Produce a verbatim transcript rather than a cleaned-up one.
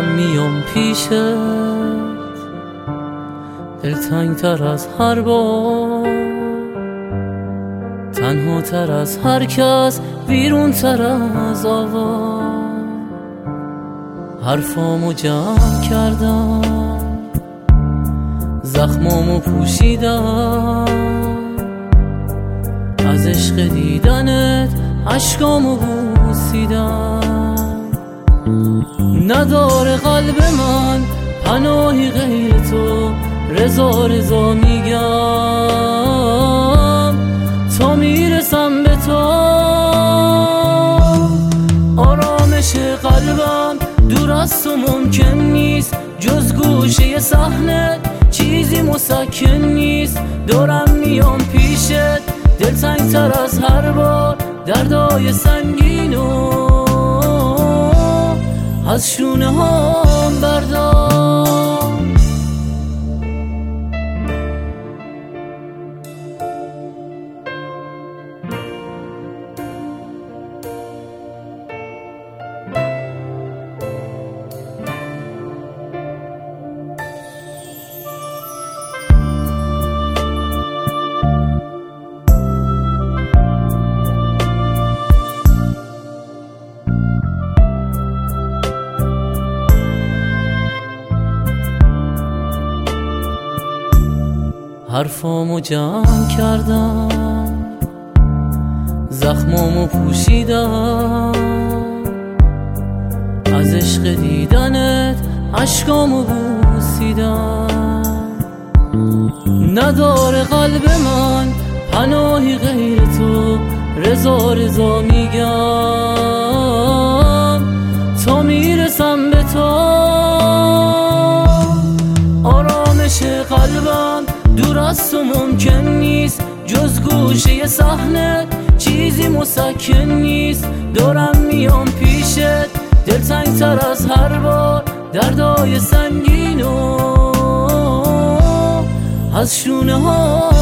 میام پیشت، دلتنگ تر از هر بار، تنها تر از هر کس، ویرون تر از آوا. حرفامو جمع کردم، زخمامو پوشیدم، از عشق دیدنت عشقامو بوسیدم. نداره قلب من پناهی غیر تو، رضا رضا میگم تا میرسم به تو. آرامش قلبم دور از تو ممکن نیست، جز گوشه صحنه چیزی مسکن نیست. دارم میام پیشت، دلتنگ تر از هر بار، دردای سنگینو از شونه هام بردار. حرفامو جمع کردم، زخمامو پوشیدم، از عشق دیدنت عشقامو بوسیدم. نداره قلب من پناهی غیر تو، رضا رضا میگم تا میرسم به تو. آرامش قلبم دور از تو ممکن نیست، جز گوشه صحنه چیزی مسکن نیست. دارم میام پیشت، دلتنگ تر از هر بار، دردای سنگینو از شونه ها